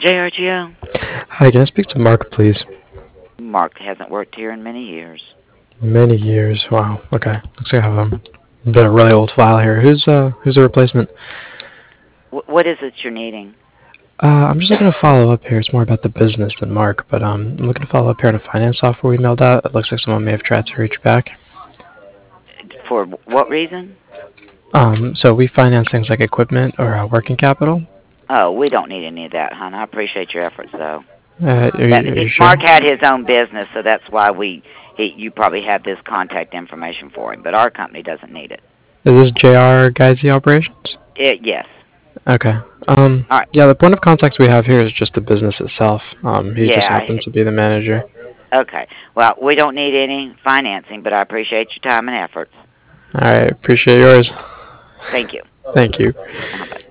JRGO. Hi, can I speak to Mark, please? Mark hasn't worked here in many years. Many years. Wow. Okay. Looks like I have been a really old file here. Who's the replacement? What is it you're needing? I'm just looking to follow up here. It's more about the business than Mark, but I'm looking to follow up here on a finance software we mailed out. It looks like someone may have tried to reach back. For what reason? So we finance things like equipment or working capital. Oh, we don't need any of that, hon. I appreciate your efforts, though. Are you sure? Mark had his own business, so that's why you probably have this contact information for him. But our company doesn't need it. Is this JR Geisy Operations? Yes. Okay. All right. Yeah, the point of contact we have here is just the business itself. He just Yeah. happens to be the manager. Okay. Well, we don't need any financing, but I appreciate your time and efforts. All right, appreciate yours. Thank you. Thank you. Bye.